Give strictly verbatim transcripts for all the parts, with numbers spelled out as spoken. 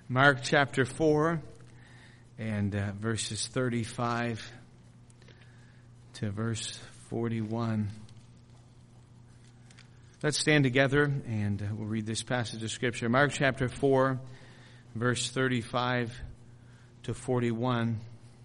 Mark chapter four and uh, verses thirty-five to verse forty-one. Let's stand together and uh, we'll read this passage of Scripture. Mark chapter four, verse thirty-five to forty-one.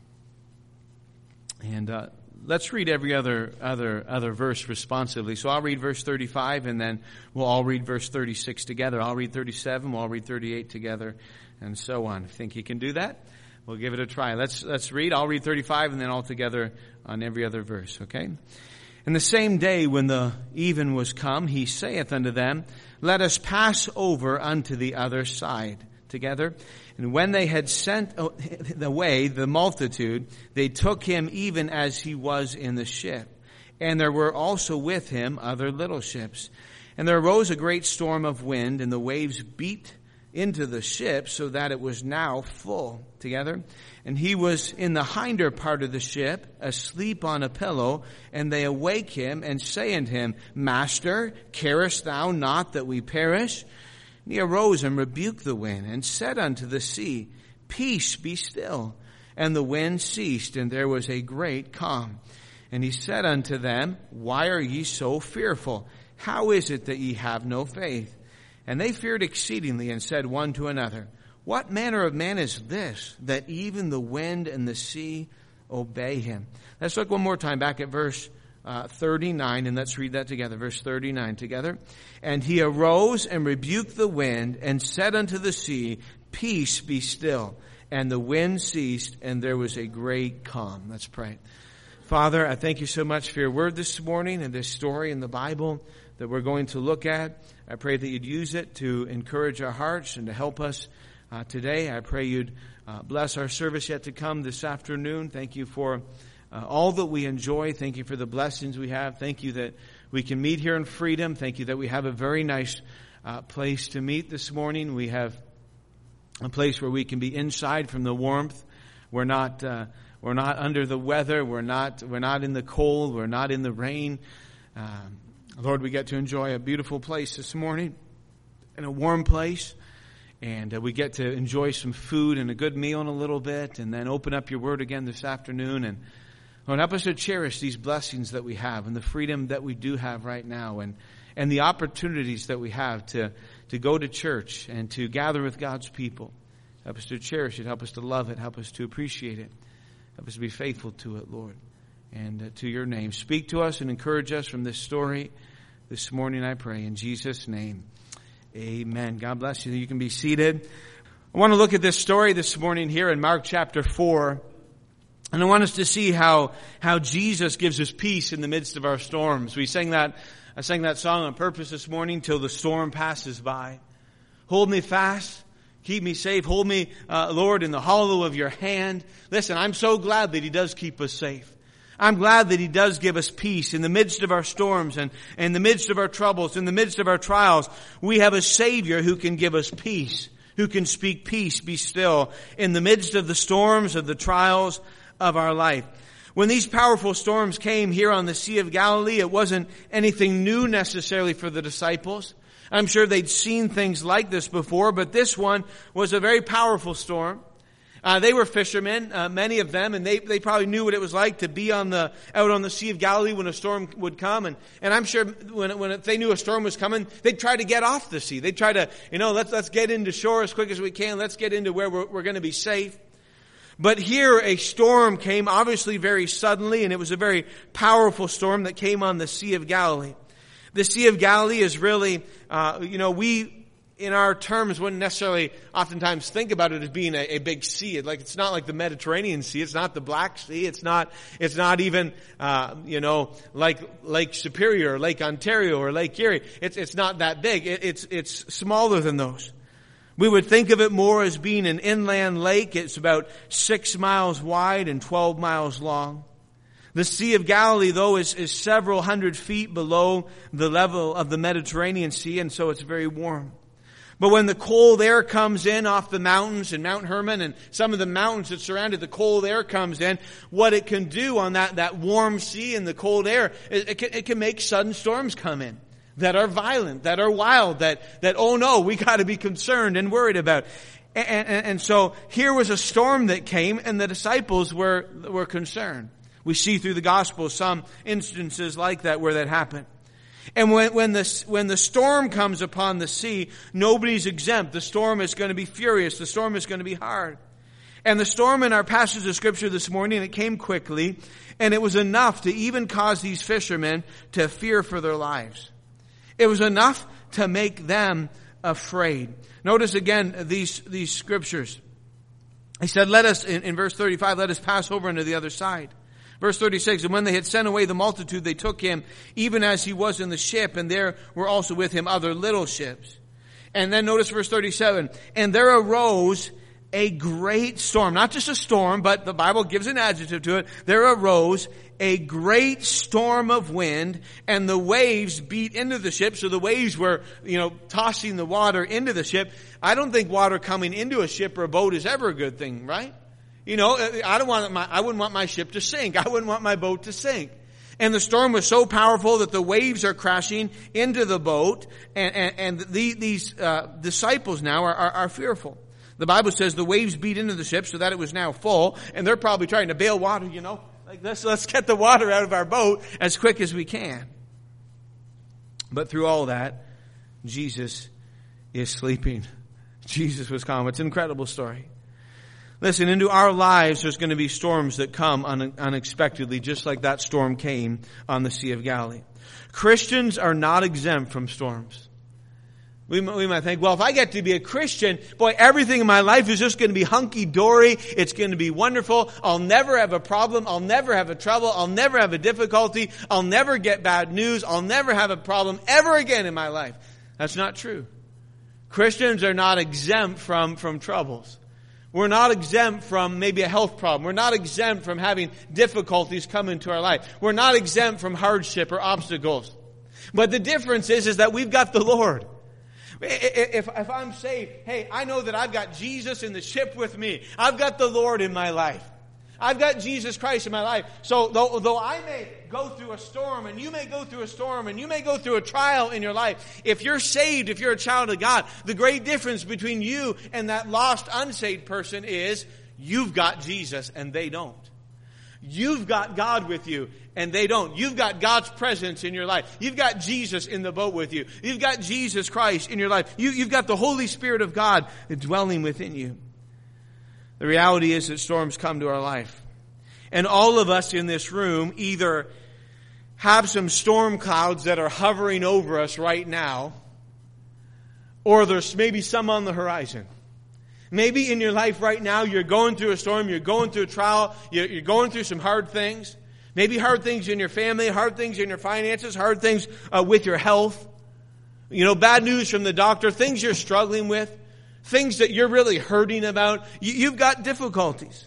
And uh, let's read every other other other verse responsively. So I'll read verse thirty-five and then we'll all read verse thirty-six together. I'll read thirty-seven, we'll all read thirty-eight together, and so on. If you think you can do that, we'll give it a try. Let's let's read. I'll read thirty-five and then all together on every other verse, okay? And the same day when the even was come, he saith unto them, Let us pass over unto the other side together. And when they had sent away the multitude, they took him even as he was in the ship. And there were also with him other little ships. And there arose a great storm of wind, and the waves beat into the ship, so that it was now full together. And he was in the hinder part of the ship, asleep on a pillow, and they awake him, and say unto him, Master, carest thou not that we perish? And he arose and rebuked the wind, and said unto the sea, Peace, be still. And the wind ceased, and there was a great calm. And he said unto them, Why are ye so fearful? How is it that ye have no faith? And they feared exceedingly, and said one to another, What manner of man is this, that even the wind and the sea obey him? Let's look one more time back at verse uh, thirty-nine, and let's read that together. Verse thirty-nine together. And he arose and rebuked the wind, and said unto the sea, Peace, be still. And the wind ceased, and there was a great calm. Let's pray. Father, I thank you so much for your word this morning and this story in the Bible that we're going to look at. I pray that you'd use it to encourage our hearts and to help us uh, today. I pray you'd uh, bless our service yet to come this afternoon. Thank you for uh, all that we enjoy. Thank you for the blessings we have. Thank you that we can meet here in freedom. Thank you that we have a very nice uh, place to meet this morning. We have a place where we can be inside from the warmth. We're not uh, we're not under the weather. We're not we're not in the cold. We're not in the rain. Um, Lord, we get to enjoy a beautiful place this morning, and a warm place, and uh, we get to enjoy some food and a good meal in a little bit, and then open up your word again this afternoon. And Lord, help us to cherish these blessings that we have and the freedom that we do have right now, and and the opportunities that we have to, to go to church and to gather with God's people. Help us to cherish it. Help us to love it. Help us to appreciate it. Help us to be faithful to it, Lord, and uh, to your name. Speak to us and encourage us from this story this morning, I pray, in Jesus' name. Amen. God bless you. You can be seated. I want to look at this story this morning here in Mark chapter four. And I want us to see how, how Jesus gives us peace in the midst of our storms. We sang that, I sang that song on purpose this morning, Till the Storm Passes By. Hold me fast. Keep me safe. Hold me, uh, Lord, in the hollow of your hand. Listen, I'm so glad that he does keep us safe. I'm glad that he does give us peace in the midst of our storms and in the midst of our troubles, in the midst of our trials. We have a Savior who can give us peace, who can speak peace, be still, in the midst of the storms, of the trials of our life. When these powerful storms came here on the Sea of Galilee, it wasn't anything new necessarily for the disciples. I'm sure they'd seen things like this before, but this one was a very powerful storm. Uh, they were fishermen, uh, many of them, and they, they probably knew what it was like to be on the, out on the Sea of Galilee when a storm would come. And, and I'm sure when, when if they knew a storm was coming, they'd try to get off the sea. They'd try to, you know, let's, let's get into shore as quick as we can. Let's get into where we're, we're going to be safe. But here a storm came obviously very suddenly, and it was a very powerful storm that came on the Sea of Galilee. The Sea of Galilee is really, uh, you know, we, in our terms, wouldn't necessarily oftentimes think about it as being a, a big sea. It, like, it's not like the Mediterranean Sea. It's not the Black Sea. It's not, it's not even, uh, you know, like Lake Superior or Lake Ontario or Lake Erie. It's, it's not that big. It, it's, it's smaller than those. We would think of it more as being an inland lake. It's about six miles wide and twelve miles long. The Sea of Galilee, though, is, is several hundred feet below the level of the Mediterranean Sea, and so it's very warm. But when the cold air comes in off the mountains and Mount Hermon and some of the mountains that surrounded the cold air comes in, what it can do on that, that warm sea and the cold air, it, it, can, it can make sudden storms come in. that are violent, that are wild, that, that oh no, we got to be concerned and worried about. And, and, and so here was a storm that came, and the disciples were, were concerned. We see through the Gospels some instances like that where that happened. And when, when, the, when the storm comes upon the sea, nobody's exempt. The storm is going to be furious. The storm is going to be hard. And the storm in our passage of Scripture this morning, it came quickly, and it was enough to even cause these fishermen to fear for their lives. It was enough to make them afraid. Notice again these, these scriptures. He said, let us, in, in verse thirty-five, let us pass over into the other side. Verse thirty-six, and when they had sent away the multitude, they took him even as he was in the ship, and there were also with him other little ships. And then notice verse thirty-seven, and there arose a great storm. Not just a storm, but the Bible gives an adjective to it. There arose a great storm of wind, and the waves beat into the ship. So the waves were, you know, tossing the water into the ship. I don't think water coming into a ship or a boat is ever a good thing, right? You know, I don't want my, I wouldn't want my ship to sink. I wouldn't want my boat to sink. And the storm was so powerful that the waves are crashing into the boat, and, and, and the, these uh, disciples now are, are, are fearful. The Bible says the waves beat into the ship so that it was now full, and they're probably trying to bail water, you know. Like, let's, let's get the water out of our boat as quick as we can. But through all that, Jesus is sleeping. Jesus was calm. It's an incredible story. Listen, into our lives, there's going to be storms that come un- unexpectedly, just like that storm came on the Sea of Galilee. Christians are not exempt from storms. We, we might think, well, if I get to be a Christian, boy, everything in my life is just going to be hunky-dory. It's going to be wonderful. I'll never have a problem. I'll never have a trouble. I'll never have a difficulty. I'll never get bad news. I'll never have a problem ever again in my life. That's not true. Christians are not exempt from, from troubles. We're not exempt from maybe a health problem. We're not exempt from having difficulties come into our life. We're not exempt from hardship or obstacles. But the difference is, is that we've got the Lord. If, if I'm saved, hey, I know that I've got Jesus in the ship with me. I've got the Lord in my life. I've got Jesus Christ in my life. So though, though I may go through a storm, and you may go through a storm, and you may go through a trial in your life, if you're saved, if you're a child of God, the great difference between you and that lost, unsaved person is you've got Jesus and they don't. You've got God with you, and they don't. You've got God's presence in your life. You've got Jesus in the boat with you. You've got Jesus Christ in your life. You, you've got the Holy Spirit of God dwelling within you. The reality is that storms come to our life. And all of us in this room either have some storm clouds that are hovering over us right now, or there's maybe some on the horizon. Maybe in your life right now, you're going through a storm, you're going through a trial, you're going through some hard things. Maybe hard things in your family, hard things in your finances, hard things uh, with your health. You know, bad news from the doctor, things you're struggling with, things that you're really hurting about. You, you've got difficulties.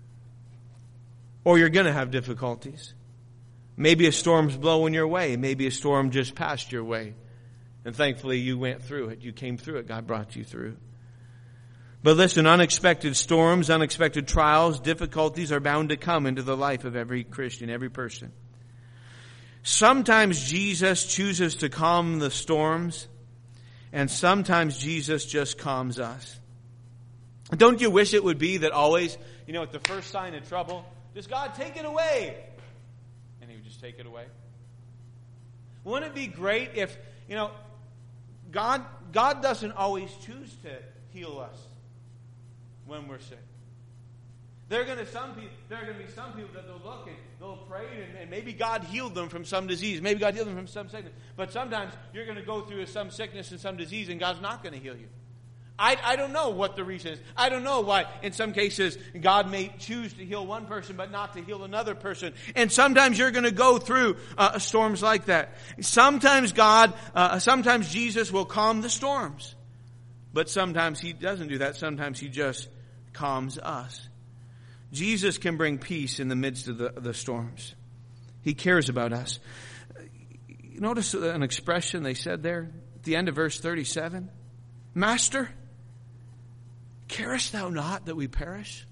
Or you're going to have difficulties. Maybe a storm's blowing your way. Maybe a storm just passed your way. And thankfully you went through it. You came through it. God brought you through. But listen, unexpected storms, unexpected trials, difficulties are bound to come into the life of every Christian, every person. Sometimes Jesus chooses to calm the storms, and sometimes Jesus just calms us. Don't you wish it would be that always, you know, at the first sign of trouble, just God, take it away. And He would just take it away. Wouldn't it be great if, you know, God, God doesn't always choose to heal us when we're sick. There are going to some people. There are going to be some people that they'll look and they'll pray, and, and maybe God healed them from some disease. Maybe God healed them from some sickness. But sometimes you're going to go through some sickness and some disease, and God's not going to heal you. I, I don't know what the reason is. I don't know why, in some cases, God may choose to heal one person, but not to heal another person. And sometimes you're going to go through uh, storms like that. Sometimes God, uh, sometimes Jesus will calm the storms, but sometimes He doesn't do that. Sometimes He just calms us. Jesus can bring peace in the midst of the, the storms. He cares about us. Notice an expression they said there at the end of verse thirty-seven. Master, carest thou not that we perish?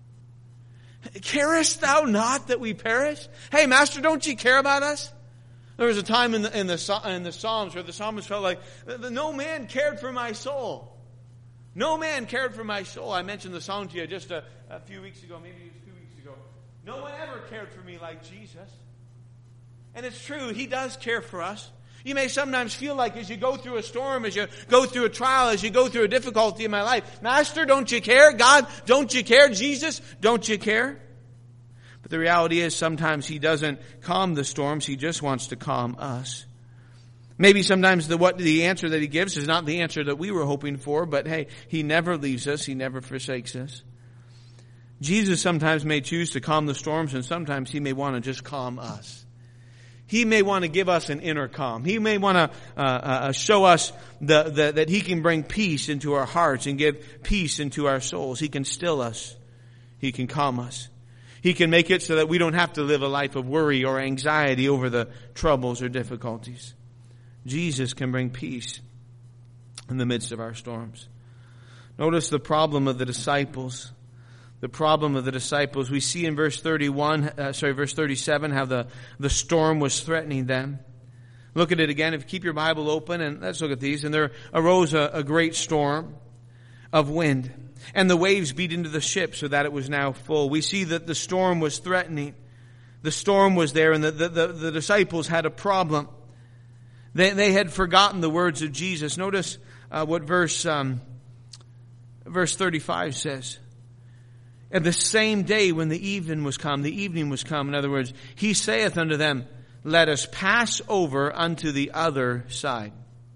Carest thou not that we perish? Hey, Master, don't you care about us? There was a time in the, in the, in the Psalms where the psalmist felt like, no man cared for my soul. No man cared for my soul. I mentioned the song to you just a, a few weeks ago, maybe it was two weeks ago. No one ever cared for me like Jesus. And it's true, He does care for us. You may sometimes feel like as you go through a storm, as you go through a trial, as you go through a difficulty in my life, Master, don't you care? God, don't you care? Jesus, don't you care? But the reality is sometimes He doesn't calm the storms. He just wants to calm us. Maybe sometimes the what the answer that He gives is not the answer that we were hoping for, but hey, He never leaves us. He never forsakes us. Jesus sometimes may choose to calm the storms, and sometimes He may want to just calm us. He may want to give us an inner calm. He may want to uh, uh, show us the, the, that He can bring peace into our hearts and give peace into our souls. He can still us. He can calm us. He can make it so that we don't have to live a life of worry or anxiety over the troubles or difficulties. Jesus can bring peace in the midst of our storms. Notice the problem of the disciples. The problem of the disciples. We see in verse thirty-one, uh, sorry, verse thirty-seven, how the, the storm was threatening them. Look at it again. If you keep your Bible open, and let's look at these. And there arose a, a great storm of wind, and the waves beat into the ship so that it was now full. We see that the storm was threatening. The storm was there, and the, the, the, the disciples had a problem. They, they had forgotten the words of Jesus. Notice uh, what verse um, verse thirty-five says. And the same day when the evening was come, the evening was come, in other words, He saith unto them, let us pass over unto the other side.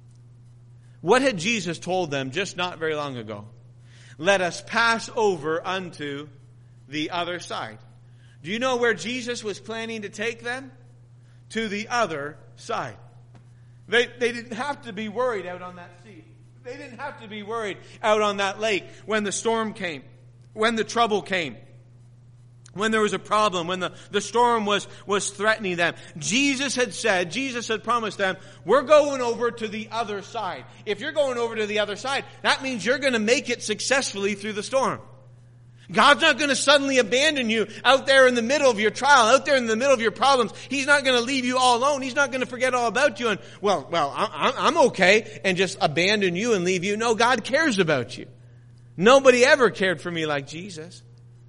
What had Jesus told them just not very long ago? Let us pass over unto the other side. Do you know where Jesus was planning to take them? To the other side. They, they didn't have to be worried out on that sea. They didn't have to be worried out on that lake when the storm came, when the trouble came, when there was a problem, when the, the storm was, was threatening them. Jesus had said, Jesus had promised them, we're going over to the other side. If you're going over to the other side, that means you're going to make it successfully through the storm. God's not going to suddenly abandon you out there in the middle of your trial, out there in the middle of your problems. He's not going to leave you all alone. He's not going to forget all about you and, well, well, I'm okay, and just abandon you and leave you. No, God cares about you. Nobody ever cared for me like Jesus.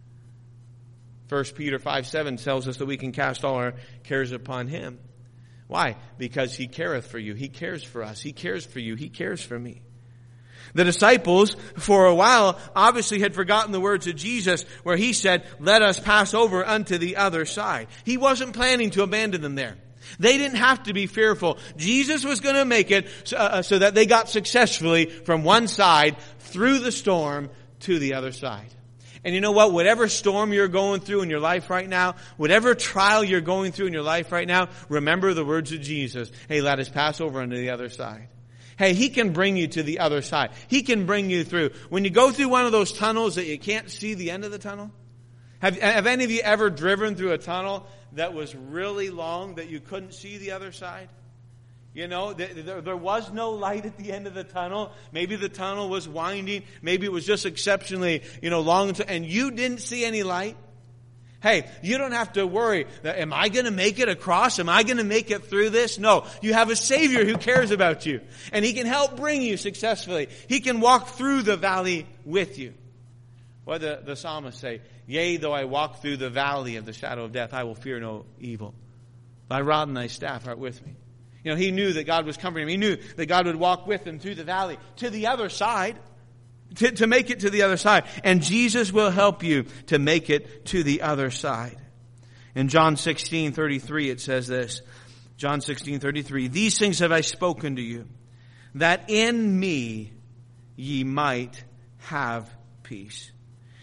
First Peter five seven tells us that we can cast all our cares upon Him. Why? Because He careth for you. He cares for us. He cares for you. He cares for me. The disciples, for a while, obviously had forgotten the words of Jesus where He said, let us pass over unto the other side. He wasn't planning to abandon them there. They didn't have to be fearful. Jesus was going to make it so, uh, so that they got successfully from one side through the storm to the other side. And you know what? Whatever storm you're going through in your life right now, whatever trial you're going through in your life right now, remember the words of Jesus. Hey, let us pass over unto the other side. Hey, He can bring you to the other side. He can bring you through. When you go through one of those tunnels that you can't see the end of the tunnel, have, have any of you ever driven through a tunnel that was really long that you couldn't see the other side? You know, there, there was no light at the end of the tunnel. Maybe the tunnel was winding. Maybe it was just exceptionally, you know, long, and you didn't see any light. Hey, you don't have to worry. Am I going to make it across? Am I going to make it through this? No. You have a Savior who cares about you. And He can help bring you successfully. He can walk through the valley with you. What did the, the psalmist say? Yea, though I walk through the valley of the shadow of death, I will fear no evil. Thy rod and thy staff are with me. You know, he knew that God was comforting him. He knew that God would walk with him through the valley to the other side. To, to make it to the other side. And Jesus will help you to make it to the other side. In John sixteen thirty-three it says this. John sixteen thirty-three. These things have I spoken to you, that in me ye might have peace.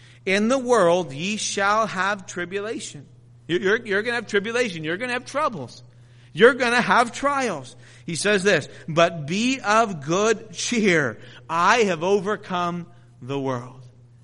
In the world ye shall have tribulation. You're, you're, you're going to have tribulation. You're going to have troubles. You're going to have trials. He says this, but be of good cheer. I have overcome the world.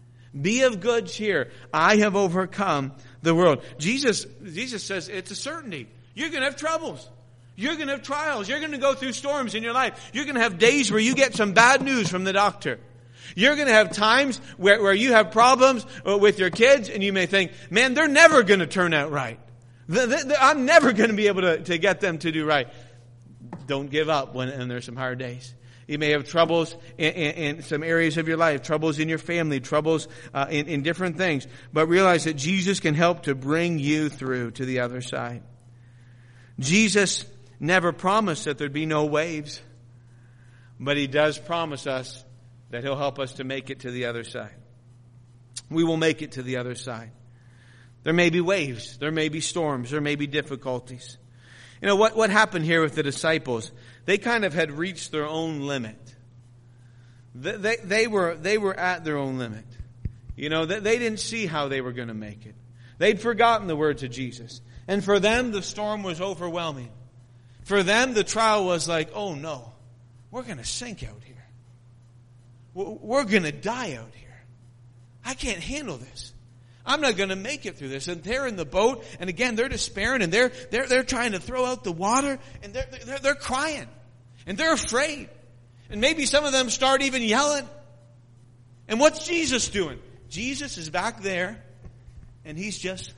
Be of good cheer. I have overcome the world. Jesus, Jesus says it's a certainty. You're going to have troubles. You're going to have trials. You're going to go through storms in your life. You're going to have days where you get some bad news from the doctor. You're going to have times where, where you have problems with your kids and you may think, man, they're never going to turn out right. The, the, the, I'm never going to be able to, to get them to do right. Don't give up when and there's some hard days. You may have troubles in, in, in some areas of your life, troubles in your family, troubles uh, in, in different things. But realize that Jesus can help to bring you through to the other side. Jesus never promised that there'd be no waves. But He does promise us that He'll help us to make it to the other side. We will make it to the other side. There may be waves. There may be storms. There may be difficulties. You know, what, what happened here with the disciples? They kind of had reached their own limit. They, they, they were, they were at their own limit. You know, they, they didn't see how they were going to make it. They'd forgotten the words of Jesus. And for them, the storm was overwhelming. For them, the trial was like, oh no, we're going to sink out here. We're going to die out here. I can't handle this. I'm not going to make it through this. And they're in the boat, and again, they're despairing, and they're they're they're trying to throw out the water, and they're they're, they're crying, and they're afraid, and maybe some of them start even yelling. And what's Jesus doing? Jesus is back there, and He's just.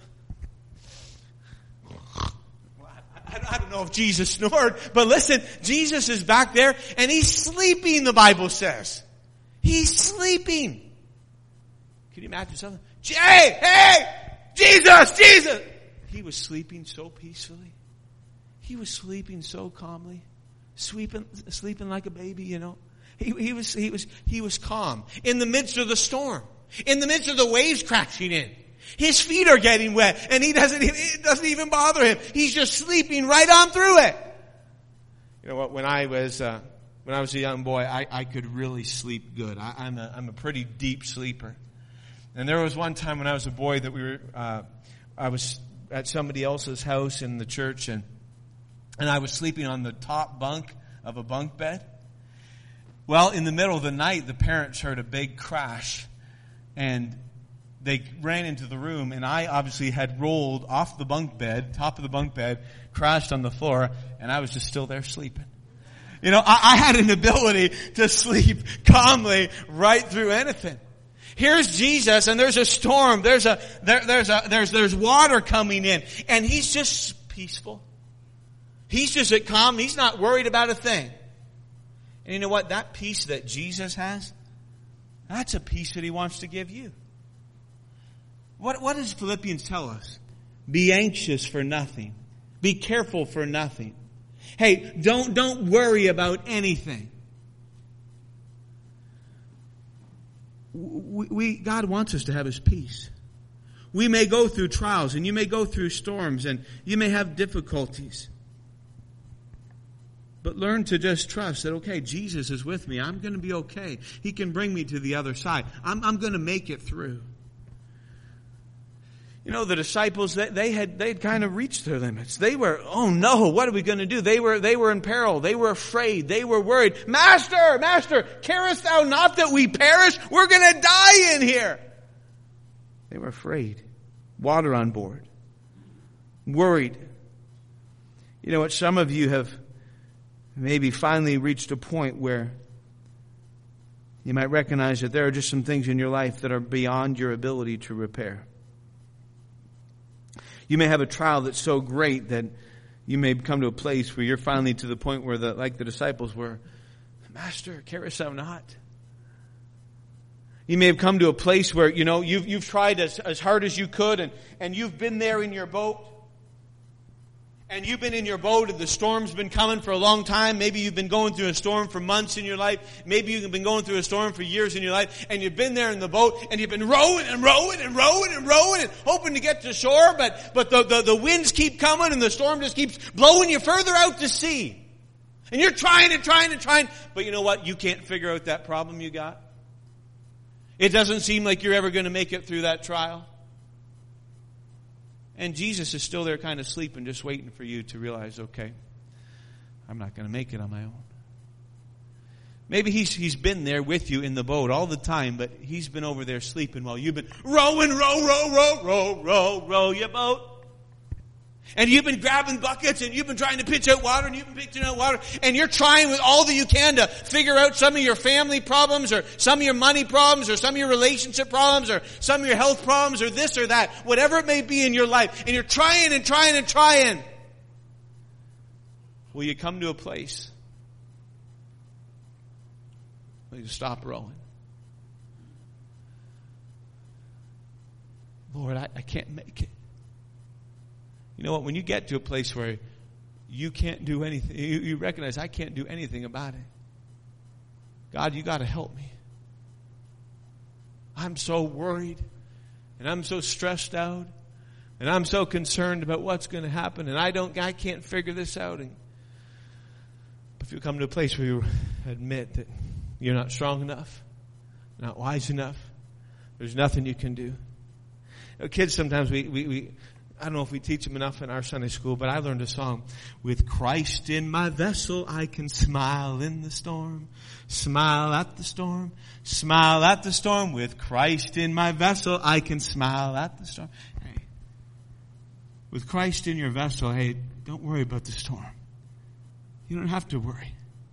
I don't know if Jesus snored, but listen, Jesus is back there, and He's sleeping. The Bible says, He's sleeping. Can you imagine something? Hey, hey, Jesus, Jesus. He was sleeping so peacefully. He was sleeping so calmly, sleeping, sleeping like a baby. You know, he, he was, he was, he was calm in the midst of the storm, in the midst of the waves crashing in. His feet are getting wet, and he doesn't, it doesn't even bother him. He's just sleeping right on through it. You know what? When I was, uh, when I was a young boy, I, I could really sleep good. I, I'm a, I'm a pretty deep sleeper. And there was one time when I was a boy that we were, uh, I was at somebody else's house in the church, and and I was sleeping on the top bunk of a bunk bed. Well, in the middle of the night, the parents heard a big crash, and they ran into the room, and I obviously had rolled off the bunk bed, top of the bunk bed, crashed on the floor, and I was just still there sleeping. You know, I, I had an ability to sleep calmly right through anything. Here's Jesus, and there's a storm. There's a there, there's a there's there's water coming in, and He's just peaceful. He's just at calm. He's not worried about a thing. And you know what? That peace that Jesus has, that's a peace that He wants to give you. What what does Philippians tell us? Be anxious for nothing. Be careful for nothing. Hey, don't don't worry about anything. We, we, God wants us to have His peace. We may go through trials, and you may go through storms, and you may have difficulties. But learn to just trust that, okay, Jesus is with me. I'm going to be okay. He can bring me to the other side. I'm, I'm going to make it through. You know, the disciples, they, they had, they'd kind of reached their limits. They were, oh no, what are we going to do? They were, they were in peril. They were afraid. They were worried. Master, Master, carest thou not that we perish? We're going to die in here. They were afraid. Water on board. Worried. You know what? Some of you have maybe finally reached a point where you might recognize that there are just some things in your life that are beyond your ability to repair. You may have a trial that's so great that you may come to a place where you're finally to the point where, the, like the disciples were, Master, carest thou not? You may have come to a place where, you know, you've, you've tried as, as hard as you could, and, and you've been there in your boat. And you've been in your boat, and the storm's been coming for a long time. Maybe you've been going through a storm for months in your life. Maybe you've been going through a storm for years in your life. And you've been there in the boat, and you've been rowing and rowing and rowing and rowing and hoping to get to shore. But, but the, the, the winds keep coming, and the storm just keeps blowing you further out to sea. And you're trying and trying and trying. But you know what? You can't figure out that problem you got. It doesn't seem like you're ever going to make it through that trial. And Jesus is still there kind of sleeping, just waiting for you to realize, okay, I'm not going to make it on my own. Maybe he's he's been there with you in the boat all the time, but he's been over there sleeping while you've been rowing, row, row, row, row, row, row your boat. And you've been grabbing buckets and you've been trying to pitch out water and you've been pitching out water and you're trying with all that you can to figure out some of your family problems or some of your money problems or some of your relationship problems or some of your health problems or this or that, whatever it may be in your life. And you're trying and trying and trying. Will you come to a place where you stop rowing? Lord, I, I can't make it. You know what? When you get to a place where you can't do anything, you, you recognize I can't do anything about it. God, you got to help me. I'm so worried and I'm so stressed out and I'm so concerned about what's going to happen and I don't, I can't figure this out. And if you come to a place where you admit that you're not strong enough, not wise enough, there's nothing you can do. You know, kids, sometimes we, we, we I don't know if we teach them enough in our Sunday school, but I learned a song. With Christ in my vessel, I can smile in the storm. Smile at the storm. Smile at the storm. With Christ in my vessel, I can smile at the storm. Hey, with Christ in your vessel, hey, don't worry about the storm. You don't have to worry.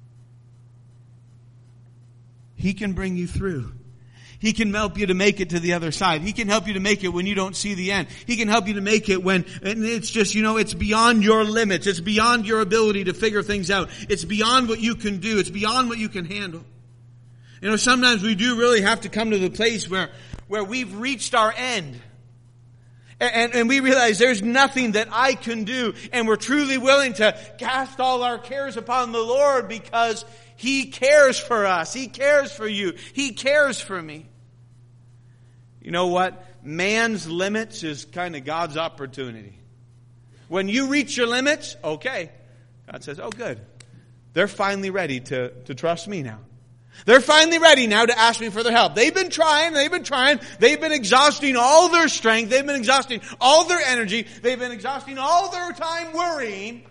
He can bring you through. He can help you to make it to the other side. He can help you to make it when you don't see the end. He can help you to make it when and it's just, you know, it's beyond your limits. It's beyond your ability to figure things out. It's beyond what you can do. It's beyond what you can handle. You know, sometimes we do really have to come to the place where, where we've reached our end. And, and we realize there's nothing that I can do. And we're truly willing to cast all our cares upon the Lord because He cares for us. He cares for you. He cares for me. You know what? Man's limits is kind of God's opportunity. When you reach your limits, okay. God says, oh good. They're finally ready to, to trust me now. They're finally ready now to ask me for their help. They've been trying, they've been trying, they've been exhausting all their strength, they've been exhausting all their energy, they've been exhausting all their time worrying.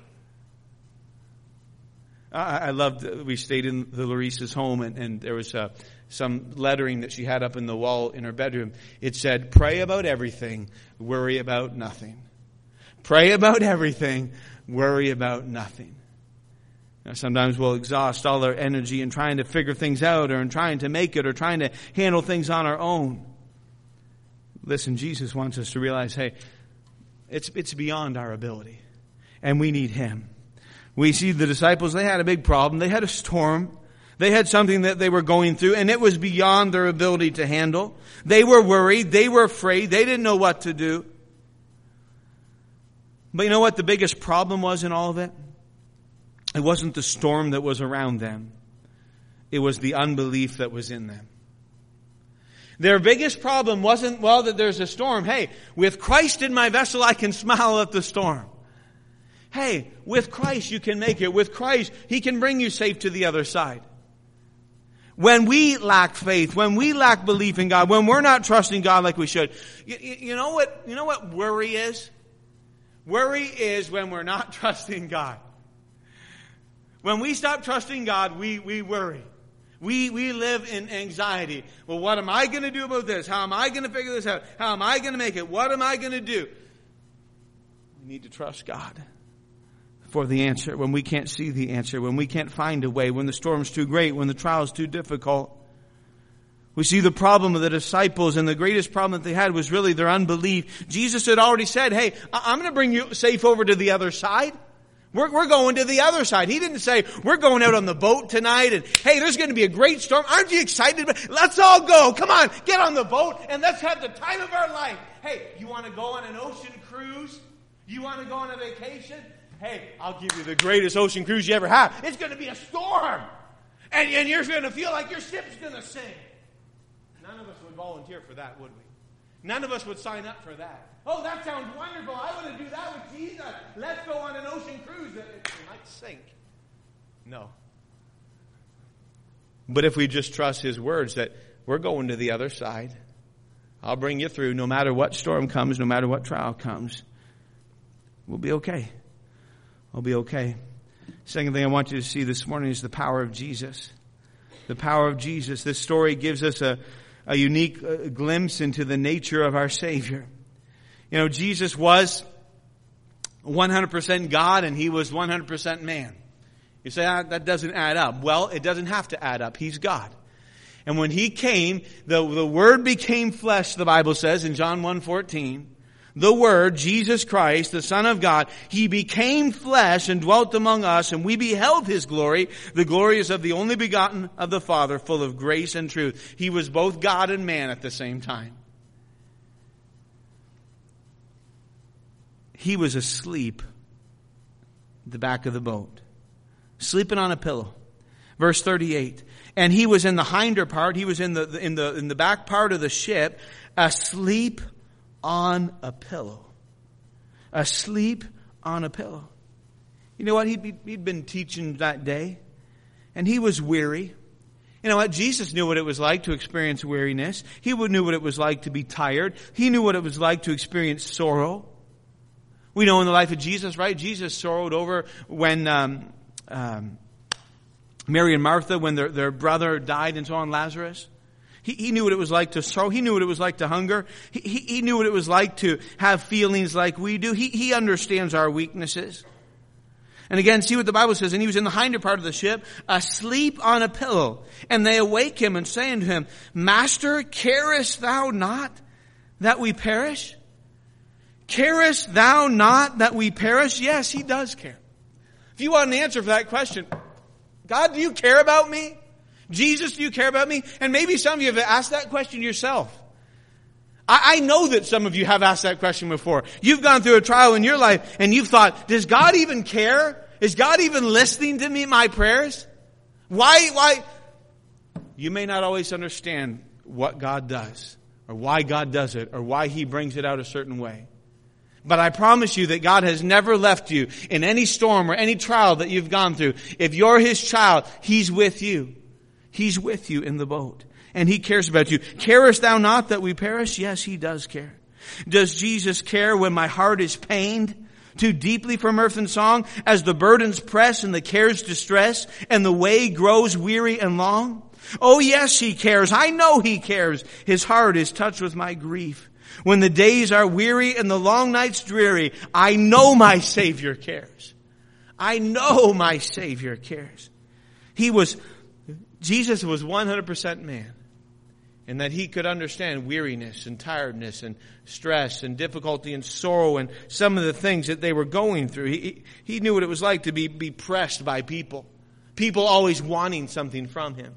I, I loved, we stayed in the Larissa's home and, and there was uh, some lettering that she had up in the wall in her bedroom. It said, pray about everything, worry about nothing. Pray about everything, worry about nothing. Now, sometimes we'll exhaust all our energy in trying to figure things out or in trying to make it or trying to handle things on our own. Listen, Jesus wants us to realize, hey, it's, it's beyond our ability and we need Him. We see the disciples, they had a big problem. They had a storm. They had something that they were going through and it was beyond their ability to handle. They were worried. They were afraid. They didn't know what to do. But you know what the biggest problem was in all of it? It wasn't the storm that was around them. It was the unbelief that was in them. Their biggest problem wasn't, well, that there's a storm. Hey, with Christ in my vessel, I can smile at the storm. Hey, with Christ you can make it. With Christ, He can bring you safe to the other side. When we lack faith, when we lack belief in God, when we're not trusting God like we should, you, you know what, you know what worry is? Worry is when we're not trusting God. When we stop trusting God, we, we worry. We, we live in anxiety. Well, what am I going to do about this? How am I going to figure this out? How am I going to make it? What am I going to do? We need to trust God for the answer. When we can't see the answer, when we can't find a way, when the storm's too great, when the trial's too difficult. We see the problem of the disciples, and the greatest problem that they had was really their unbelief. Jesus had already said, hey, I'm going to bring you safe over to the other side. We're, we're going to the other side. He didn't say, we're going out on the boat tonight and, hey, there's going to be a great storm. Aren't you excited? Let's all go. Come on, get on the boat and let's have the time of our life. Hey, you want to go on an ocean cruise? You want to go on a vacation? Hey, I'll give you the greatest ocean cruise you ever had. It's going to be a storm. And, and you're going to feel like your ship's going to sink. None of us would volunteer for that, would we? None of us would sign up for that. Oh, that sounds wonderful. I want to do that with Jesus. Let's go on an ocean cruise. It, it might sink. No. But if we just trust His words that we're going to the other side, I'll bring you through no matter what storm comes, no matter what trial comes, we'll be okay. We'll be okay. Second thing I want you to see this morning is the power of Jesus. The power of Jesus. This story gives us a, a unique uh, glimpse into the nature of our Savior. You know, Jesus was one hundred percent God and he was one hundred percent man. You say, ah, that doesn't add up. Well, it doesn't have to add up. He's God. And when he came, the, the Word became flesh, the Bible says in John one fourteen. The Word, Jesus Christ, the Son of God, He became flesh and dwelt among us, and we beheld His glory. The glory is of the only begotten of the Father, full of grace and truth. He was both God and man at the same time. He was asleep at the back of the boat, sleeping on a pillow. Verse thirty-eight. And he was in the hinder part, he was in the in the in the back part of the ship, asleep on a pillow. Asleep on a pillow. You know what? He'd, he'd been teaching that day, and he was weary. You know what? Jesus knew what it was like to experience weariness. He knew what it was like to be tired. He knew what it was like to experience sorrow. We know in the life of Jesus, right? Jesus sorrowed over when um, um, Mary and Martha, when their, their brother died, and so on, Lazarus. He, he knew what it was like to sorrow. He knew what it was like to hunger. He, he, he knew what it was like to have feelings like we do. He, he understands our weaknesses. And again, see what the Bible says. And he was in the hinder part of the ship, asleep on a pillow. And they awake him and say unto him, Master, carest thou not that we perish? Carest thou not that we perish? Yes, he does care. If you want an answer for that question, God, do you care about me? Jesus, do you care about me? And maybe some of you have asked that question yourself. I, I know that some of you have asked that question before. You've gone through a trial in your life and you've thought, does God even care? Is God even listening to me, my prayers? Why, why? You may not always understand what God does, or why God does it, or why He brings it out a certain way. But I promise you that God has never left you in any storm or any trial that you've gone through. If you're His child, He's with you. He's with you in the boat. And He cares about you. Carest thou not that we perish? Yes, He does care. Does Jesus care when my heart is pained too deeply from earth and song, as the burdens press and the cares distress, and the way grows weary and long? Oh yes, He cares. I know He cares. His heart is touched with my grief. When the days are weary and the long nights dreary, I know my Savior cares. I know my Savior cares. He was, Jesus was one hundred percent man, and that He could understand weariness and tiredness and stress and difficulty and sorrow and some of the things that they were going through. He, he knew what it was like to be, be pressed by people. People always wanting something from Him.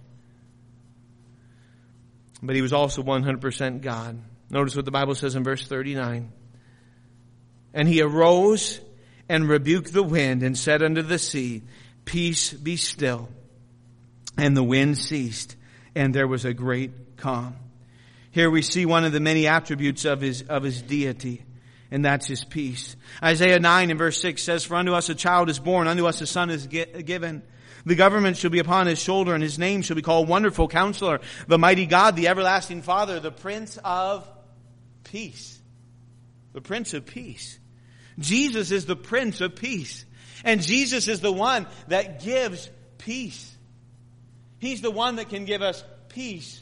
But He was also one hundred percent God. Notice what the Bible says in verse thirty-nine. And He arose and rebuked the wind and said unto the sea, Peace, be still. And the wind ceased, and there was a great calm. Here we see one of the many attributes of His, of His deity, and that's His peace. Isaiah nine and verse six says, For unto us a child is born, unto us a son is given. The government shall be upon His shoulder, and His name shall be called Wonderful Counselor, the Mighty God, the Everlasting Father, the Prince of Peace. The Prince of Peace. Jesus is the Prince of Peace. And Jesus is the one that gives peace. He's the one that can give us peace.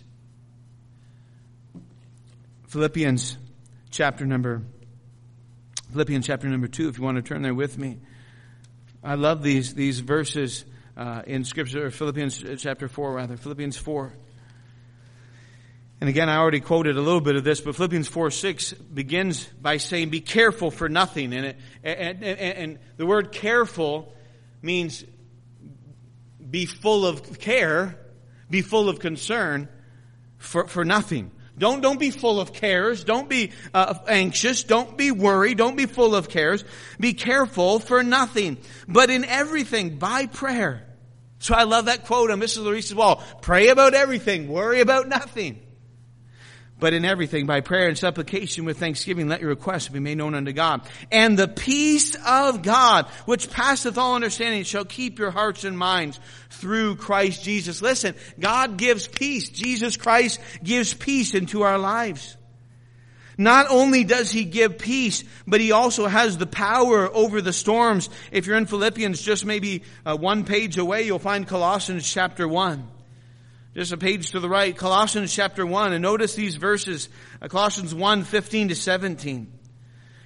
Philippians chapter number, Philippians chapter number two, if you want to turn there with me. I love these, these verses uh, in Scripture, Philippians chapter four rather, Philippians four. And again, I already quoted a little bit of this, but Philippians four six begins by saying, be careful for nothing. And, it, and, and, and the word careful means be full of care, be full of concern for, for nothing. Don't, don't be full of cares. Don't be uh, anxious. Don't be worried. Don't be full of cares. Be careful for nothing, but in everything by prayer. So I love that quote on Missus Larissa's wall. Pray about everything. Worry about nothing. But in everything, by prayer and supplication with thanksgiving, let your requests be made known unto God. And the peace of God, which passeth all understanding, shall keep your hearts and minds through Christ Jesus. Listen, God gives peace. Jesus Christ gives peace into our lives. Not only does He give peace, but He also has the power over the storms. If you're in Philippians, just maybe uh, one page away, you'll find Colossians chapter one. Just a page to the right, Colossians chapter one. And notice these verses, Colossians one, fifteen to seventeen.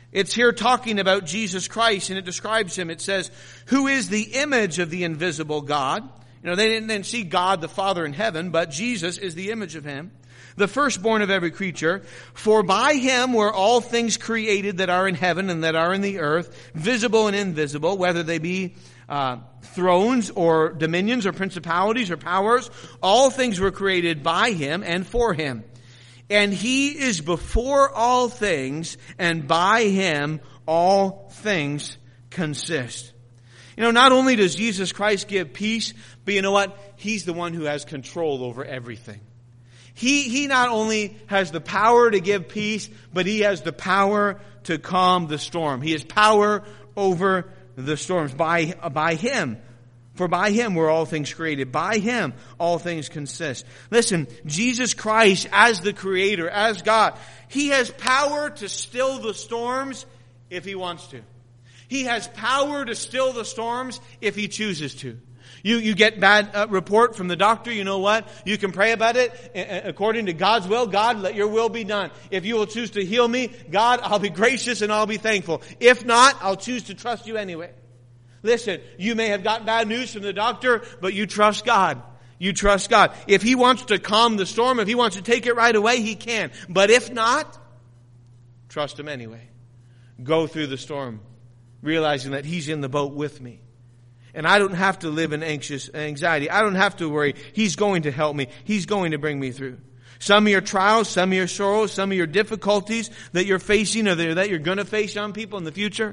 It's here talking about Jesus Christ, and it describes him. It says, who is the image of the invisible God. You know, they didn't then see God the Father in heaven, but Jesus is the image of him. The firstborn of every creature. For by him were all things created that are in heaven and that are in the earth, visible and invisible, whether they be uh, thrones or dominions or principalities or powers. All things were created by him and for him. And he is before all things, and by him all things consist. You know, not only does Jesus Christ give peace, but you know what? He's the one who has control over everything. He, he not only has the power to give peace, but he has the power to calm the storm. He has power over the storms by, by him. For by him were all things created. By him all things consist. Listen, Jesus Christ as the Creator, as God, he has power to still the storms if he wants to. He has power to still the storms if he chooses to. You, you get bad uh, report from the doctor, you know what? You can pray about it according to God's will. God, let your will be done. If you will choose to heal me, God, I'll be gracious and I'll be thankful. If not, I'll choose to trust you anyway. Listen, you may have got bad news from the doctor, but you trust God. You trust God. If he wants to calm the storm, if he wants to take it right away, he can. But if not, trust him anyway. Go through the storm, realizing that he's in the boat with me. And I don't have to live in anxious anxiety. I don't have to worry. He's going to help me. He's going to bring me through. Some of your trials, some of your sorrows, some of your difficulties that you're facing or that you're going to face, young people, in the future,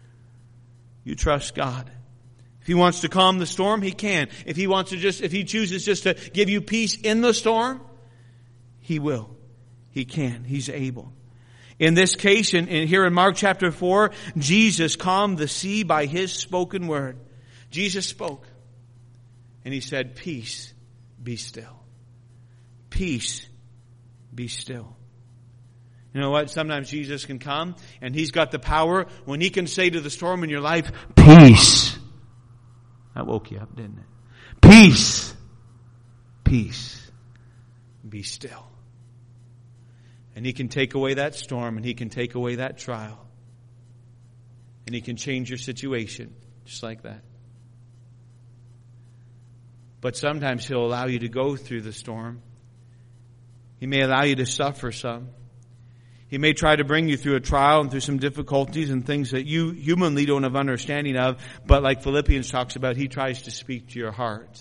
you trust God. If he wants to calm the storm, he can. If he wants to just, if he chooses just to give you peace in the storm, he will. He can. He's able. In this case, in, in here in Mark chapter four, Jesus calmed the sea by his spoken word. Jesus spoke, and he said, peace, be still. Peace, be still. You know what? Sometimes Jesus can come, and he's got the power when he can say to the storm in your life, peace. That woke you up, didn't it? Peace, peace, be still. And he can take away that storm, and he can take away that trial. And he can change your situation just like that. But sometimes he'll allow you to go through the storm. He may allow you to suffer some. He may try to bring you through a trial and through some difficulties and things that you humanly don't have understanding of. But like Philippians talks about, he tries to speak to your heart.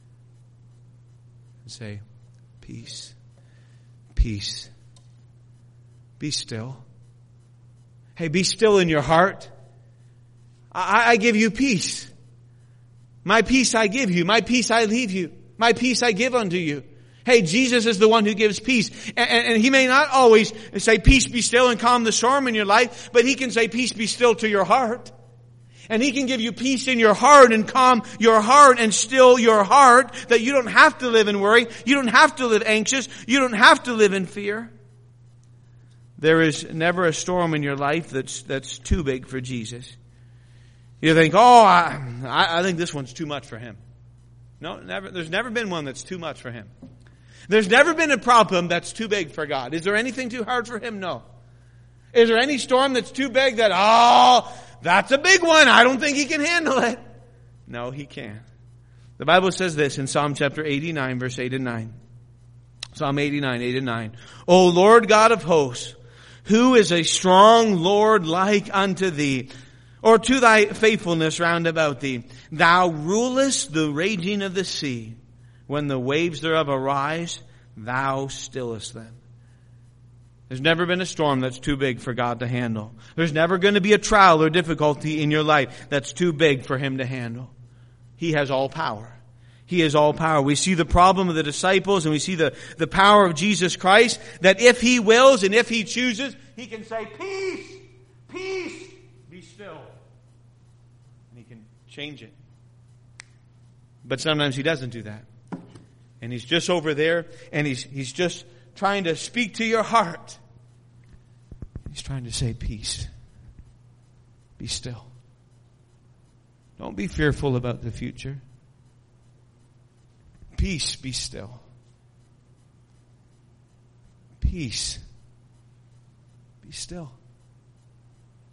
And say, peace, peace, be still. Hey, be still in your heart. I, I give you peace. My peace I give you. My peace I leave you. My peace I give unto you. Hey, Jesus is the one who gives peace. And, and, and he may not always say, peace be still and calm the storm in your life, but he can say, peace be still to your heart. And he can give you peace in your heart and calm your heart and still your heart, that you don't have to live in worry. You don't have to live anxious. You don't have to live in fear. There is never a storm in your life that's, that's too big for Jesus. You think, oh, I, I think this one's too much for him. No, never. There's never been one that's too much for him. There's never been a problem that's too big for God. Is there anything too hard for him? No. Is there any storm that's too big that, oh, that's a big one. I don't think he can handle it. No, he can. The Bible says this in Psalm chapter eighty-nine, verse eight and nine. Psalm eighty-nine, eight and nine. O Lord God of hosts, who is a strong Lord like unto thee? Or to thy faithfulness round about thee. Thou rulest the raging of the sea. When the waves thereof arise, thou stillest them. There's never been a storm that's too big for God to handle. There's never going to be a trial or difficulty in your life that's too big for him to handle. He has all power. He has all power. We see the problem of the disciples, and we see the, the power of Jesus Christ, that if he wills and if he chooses, he can say, peace, peace, be still. And he can change it. But sometimes he doesn't do that. And he's just over there, and he's he's just trying to speak to your heart. He's trying to say, peace. Be still. Don't be fearful about the future. Peace, be still. Peace. Be still.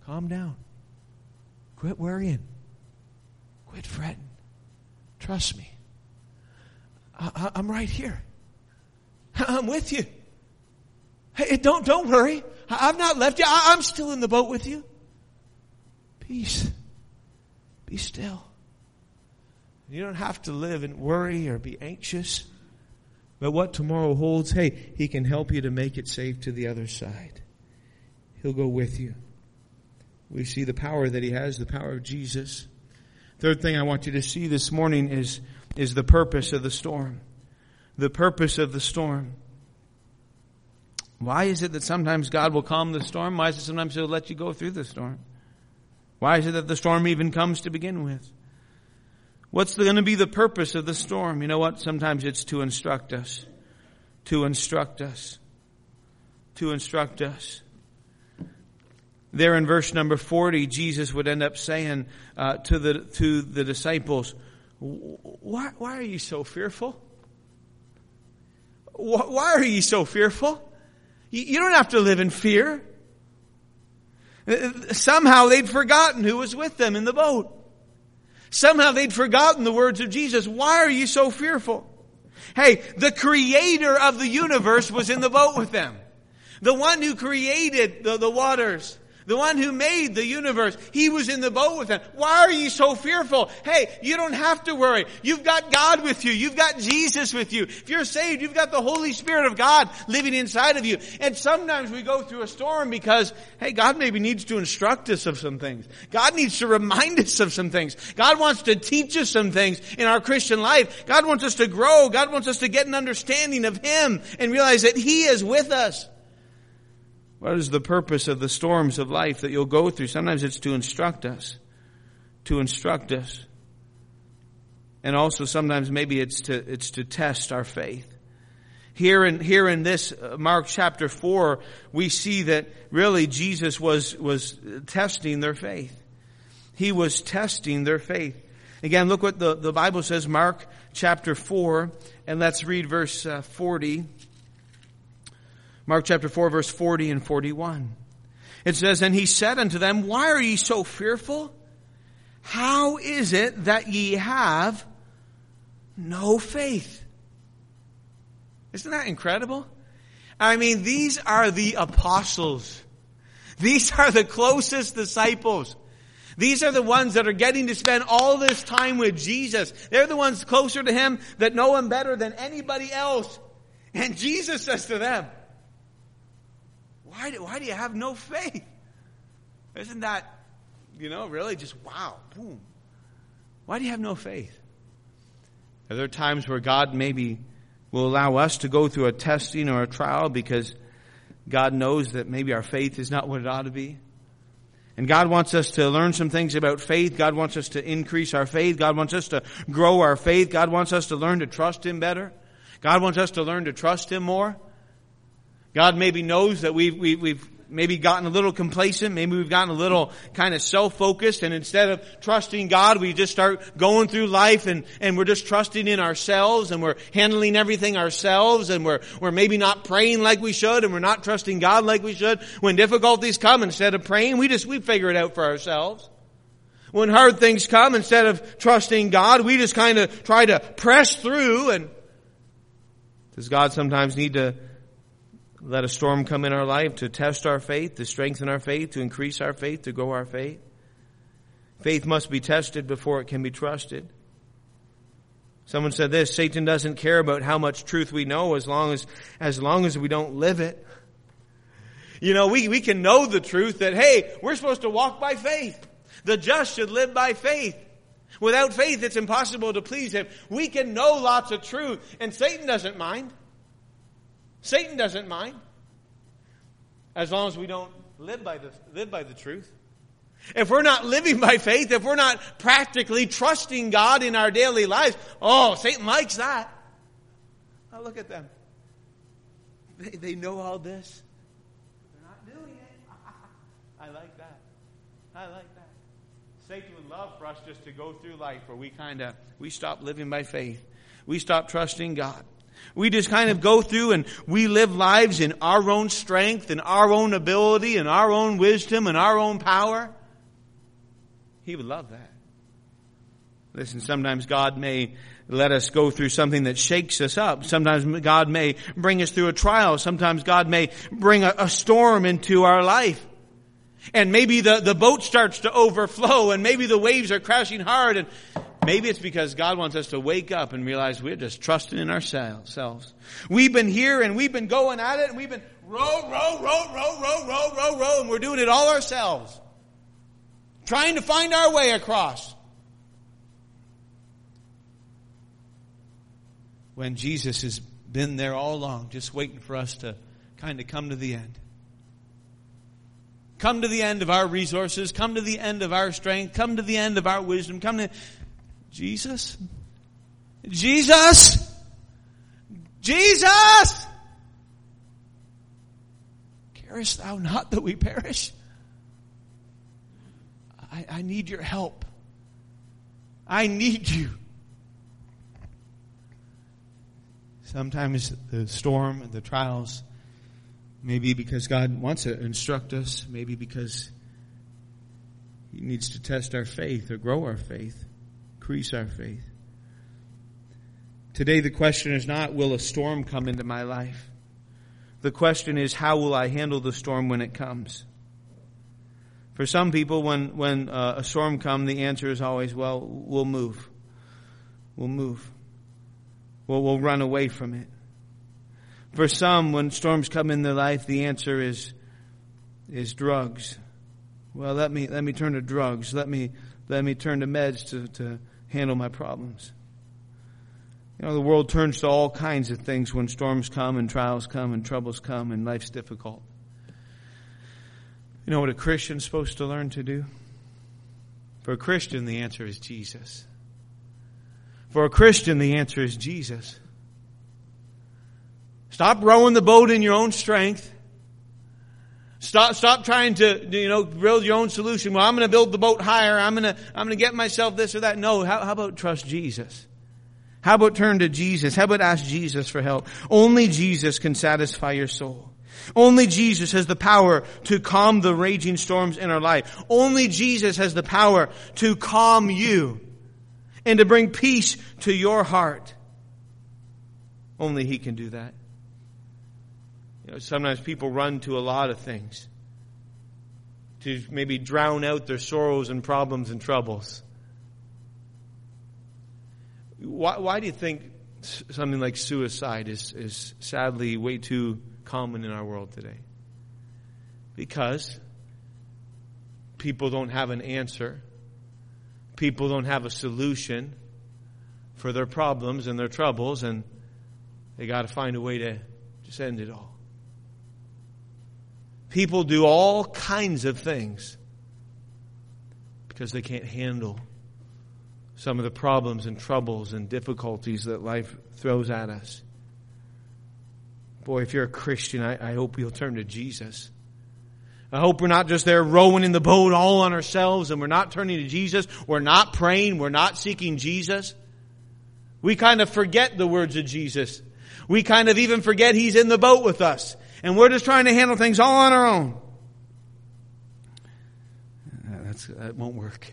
calm down. Quit worrying. Quit fretting. Trust me. I, I'm right here. I'm with you. Hey, don't, don't worry. I've not left you. I'm still in the boat with you. Peace. Be still. You don't have to live and worry or be anxious about what tomorrow holds. Hey, He can help you to make it safe to the other side. He'll go with you. We see the power that He has, the power of Jesus. Third thing I want you to see this morning is, is the purpose of the storm. The purpose of the storm. Why is it that sometimes God will calm the storm? Why is it sometimes He'll let you go through the storm? Why is it that the storm even comes to begin with? What's going to be the purpose of the storm? You know what? Sometimes it's to instruct us. To instruct us. To instruct us. There in verse number forty, Jesus would end up saying uh, to the to the disciples, why, why are you so fearful? Why are you so fearful? You don't have to live in fear. Somehow they'd forgotten who was with them in the boat. Somehow they'd forgotten the words of Jesus. Why are you so fearful? Hey, the creator of the universe was in the boat with them. The one who created the, the waters. The one who made the universe, He was in the boat with them. Why are you so fearful? Hey, you don't have to worry. You've got God with you. You've got Jesus with you. If you're saved, you've got the Holy Spirit of God living inside of you. And sometimes we go through a storm because, hey, God maybe needs to instruct us of some things. God needs to remind us of some things. God wants to teach us some things in our Christian life. God wants us to grow. God wants us to get an understanding of Him and realize that He is with us. What is the purpose of the storms of life that you'll go through? Sometimes it's to instruct us. To instruct us. And also sometimes maybe it's to, it's to test our faith. Here in, here in this uh, Mark chapter four, we see that really Jesus was, was testing their faith. He was testing their faith. Again, look what the, the Bible says, Mark chapter four, and let's read verse uh, forty. Mark chapter four, verse forty and forty-one. It says, and He said unto them, why are ye so fearful? How is it that ye have no faith? Isn't that incredible? I mean, these are the apostles. These are the closest disciples. These are the ones that are getting to spend all this time with Jesus. They're the ones closer to Him that know Him better than anybody else. And Jesus says to them, Why do, why do you have no faith? Isn't that, you know, really just wow, boom. Why do you have no faith? Are there times where God maybe will allow us to go through a testing or a trial because God knows that maybe our faith is not what it ought to be? And God wants us to learn some things about faith. God wants us to increase our faith. God wants us to grow our faith. God wants us to learn to trust Him better. God wants us to learn to trust Him more. God maybe knows that we've, we've, we've maybe gotten a little complacent. Maybe we've gotten a little kind of self-focused. And instead of trusting God, we just start going through life and, and we're just trusting in ourselves and we're handling everything ourselves and we're, we're maybe not praying like we should and we're not trusting God like we should. When difficulties come, instead of praying, we just, we figure it out for ourselves. When hard things come, instead of trusting God, we just kind of try to press through. And does God sometimes need to let a storm come in our life to test our faith, to strengthen our faith, to increase our faith, to grow our faith? Faith must be tested before it can be trusted. Someone said this, Satan doesn't care about how much truth we know as long as, as long as we don't live it. You know, we, we can know the truth that, hey, we're supposed to walk by faith. The just should live by faith. Without faith, it's impossible to please Him. We can know lots of truth, and Satan doesn't mind. Satan doesn't mind. As long as we don't live by the, live by the truth. If we're not living by faith, if we're not practically trusting God in our daily lives, oh, Satan likes that. Oh, look at them. They, they know all this. They're not doing it. I like that. I like that. Satan would love for us just to go through life where we kind of, we stop living by faith. We stop trusting God. We just kind of go through and we live lives in our own strength and our own ability and our own wisdom and our own power. He would love that. Listen, sometimes God may let us go through something that shakes us up. Sometimes God may bring us through a trial. Sometimes God may bring a, a storm into our life. And maybe the, the boat starts to overflow and maybe the waves are crashing hard, and maybe it's because God wants us to wake up and realize we're just trusting in ourselves. We've been here and we've been going at it and we've been row, row, row, row, row, row, row, row, and we're doing it all ourselves. Trying to find our way across. When Jesus has been there all along, just waiting for us to kind of come to the end. Come to the end of our resources. Come to the end of our strength. Come to the end of our wisdom. Come to Jesus. Jesus. Jesus. Carest thou not that we perish? I, I need your help. I need you. Sometimes the storm and the trials may be because God wants to instruct us, maybe because He needs to test our faith or grow our faith, increase our faith. Today the question is not, will a storm come into my life? The question is, how will I handle the storm when it comes? For some people, when, when uh, a storm comes, the answer is always, well, we'll move. We'll move. Well, we'll run away from it. For some, when storms come in their life, the answer is is drugs. Well, let me let me turn to drugs. Let me let me turn to meds to, to handle my problems. You know, the world turns to all kinds of things when storms come and trials come and troubles come and life's difficult. You know what a Christian's supposed to learn to do? For a Christian, the answer is Jesus. For a Christian, the answer is Jesus. Stop rowing the boat in your own strength. Stop, stop trying to, you know, build your own solution. Well, I'm going to build the boat higher. I'm going to, I'm going to get myself this or that. No, how, how about trust Jesus? How about turn to Jesus? How about ask Jesus for help? Only Jesus can satisfy your soul. Only Jesus has the power to calm the raging storms in our life. Only Jesus has the power to calm you and to bring peace to your heart. Only He can do that. You know, sometimes people run to a lot of things to maybe drown out their sorrows and problems and troubles. Why, why do you think something like suicide is, is sadly way too common in our world today? Because people don't have an answer. People don't have a solution for their problems and their troubles, and they got to find a way to just end it all. People do all kinds of things because they can't handle some of the problems and troubles and difficulties that life throws at us. Boy, if you're a Christian, I, I hope you'll turn to Jesus. I hope we're not just there rowing in the boat all on ourselves and we're not turning to Jesus. We're not praying. We're not seeking Jesus. We kind of forget the words of Jesus. We kind of even forget He's in the boat with us. And we're just trying to handle things all on our own. That's, that won't work.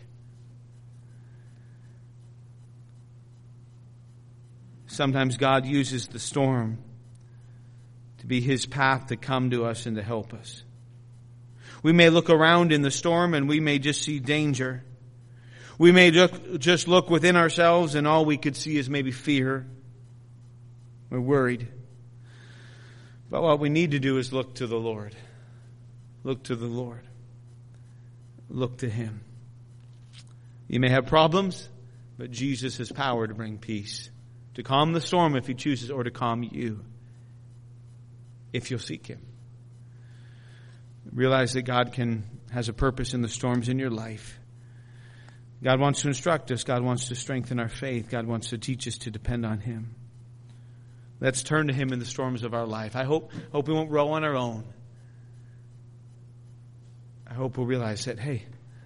Sometimes God uses the storm to be His path to come to us and to help us. We may look around in the storm and we may just see danger. We may just look within ourselves and all we could see is maybe fear. We're worried. But what we need to do is look to the Lord. Look to the Lord. Look to Him. You may have problems, but Jesus has power to bring peace. To calm the storm if He chooses, or to calm you if you'll seek Him. Realize that God can has a purpose in the storms in your life. God wants to instruct us. God wants to strengthen our faith. God wants to teach us to depend on Him. Let's turn to Him in the storms of our life. I hope, hope we won't row on our own. I hope we'll realize that, hey,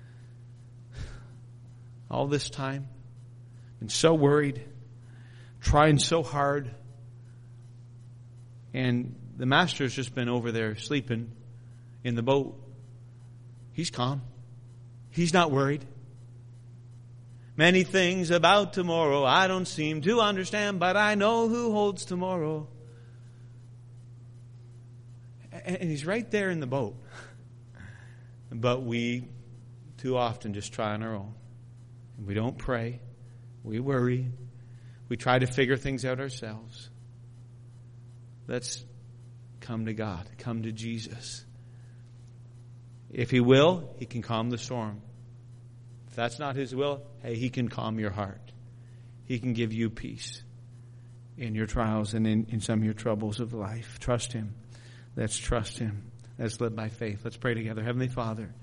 all this time, been so worried, trying so hard, and the master's just been over there sleeping in the boat. He's calm. He's not worried. Many things about tomorrow I don't seem to understand, but I know who holds tomorrow. And he's right there in the boat. But we too often just try on our own. We don't pray. We worry. We try to figure things out ourselves. Let's come to God. Come to Jesus. If He will, He can calm the storm. If that's not His will, hey, He can calm your heart. He can give you peace in your trials and in, in some of your troubles of life. Trust Him. Let's trust Him. Let's live by faith. Let's pray together. Heavenly Father,